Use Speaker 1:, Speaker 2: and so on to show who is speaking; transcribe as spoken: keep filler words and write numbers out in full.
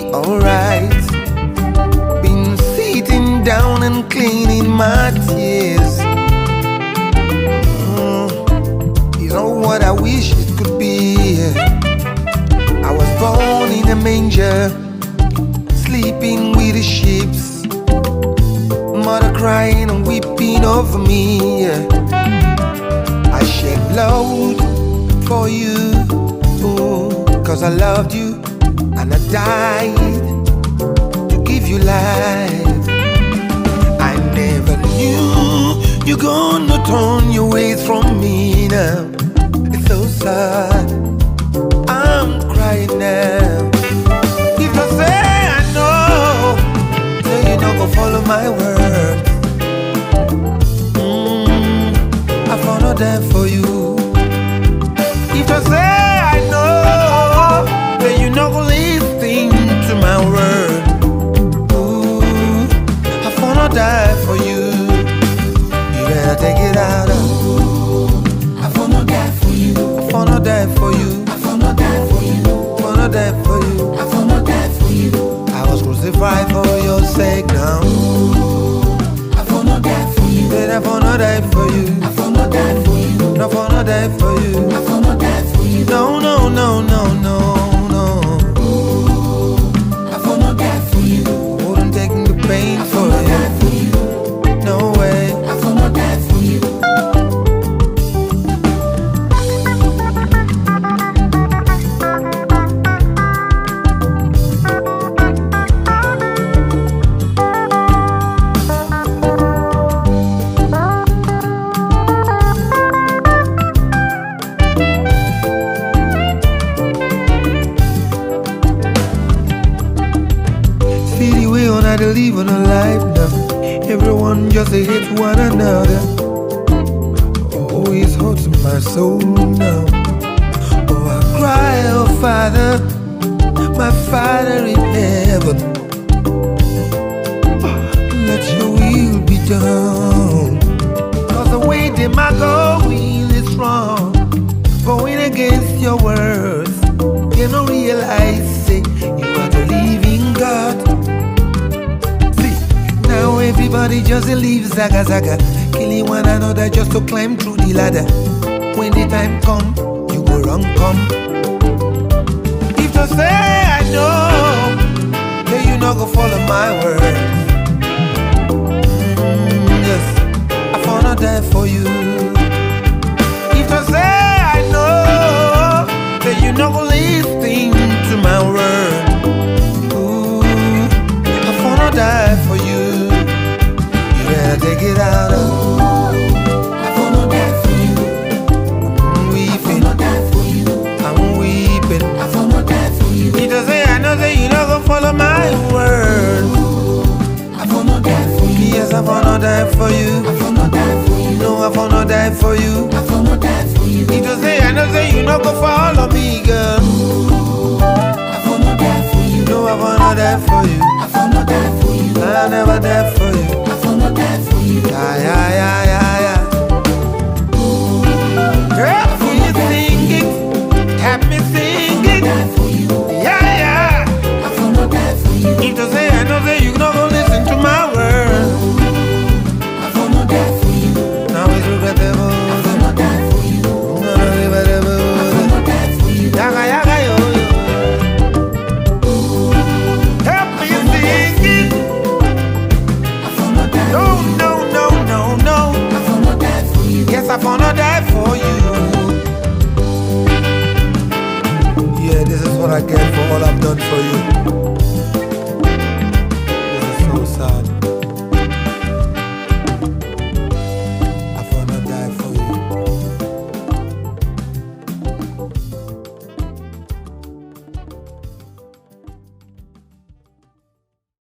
Speaker 1: alright. Been sitting down and cleaning my tears. Mm, you know what I wish it could be. I was born in a manger, sleeping with the sheep. Mother crying and weeping over me. I shed blood for you, ooh, cause I loved you and I died to give you life. I never knew you're gonna turn your ways from me now. It's so sad, I'm crying now. If I say I know, say you're not gonna follow my words. mm, I follow them for you. If I say I know, then you're not gonna listen to my word. Ooh, I wanna die for you. You better take it out.
Speaker 2: I wanna die for you.
Speaker 1: I wanna die for you.
Speaker 2: I wanna die for you.
Speaker 1: I wanna die for you.
Speaker 2: I wanna die for you.
Speaker 1: I was crucified for your sake now.
Speaker 2: I wanna die for you.
Speaker 1: Then I wanna die for you.
Speaker 2: I wanna die for you.
Speaker 1: I wanna die for you.
Speaker 2: I wanna die for you.
Speaker 1: No, no, no, no, no, no.
Speaker 2: I wanna die for you.
Speaker 1: Wouldn't take the pain
Speaker 2: I
Speaker 1: for
Speaker 2: wanna die for
Speaker 1: you.
Speaker 2: you.
Speaker 1: No way.
Speaker 2: I wanna die for you.
Speaker 1: See the way on how they live on a life now. Everyone just hate one another. Oh, it hurts my soul now. Oh, I cry, oh Father, my Father in heaven. Let your will be done. Cause the way they might go will is wrong. Going against your words. You don't realize, say, you are the living God. See, now everybody just leaves zaga zaga, killing one another just to climb through the ladder. When the time come, you go wrong come. If I say I know, then you not go follow my word. Mm, yes, I wanna die for you. If I say I know, then you not go listen to my word. Ooh, I wanna die for you. You better take it out.
Speaker 2: I wanna die for you.
Speaker 1: I'm
Speaker 2: I
Speaker 1: weeping,
Speaker 2: wanna die for you.
Speaker 1: I'm weeping.
Speaker 2: I wanna die for you.
Speaker 1: If I say I know, say you not gonna follow my word.
Speaker 2: I wanna die for you.
Speaker 1: Yes, I wanna die for
Speaker 2: I
Speaker 1: you.
Speaker 2: wanna die for you.
Speaker 1: No, I wanna die for you.
Speaker 2: I wanna die for you.
Speaker 1: If I say I know, say you not gonna follow me, girl.
Speaker 2: I wanna die for you.
Speaker 1: No, I wanna die for you.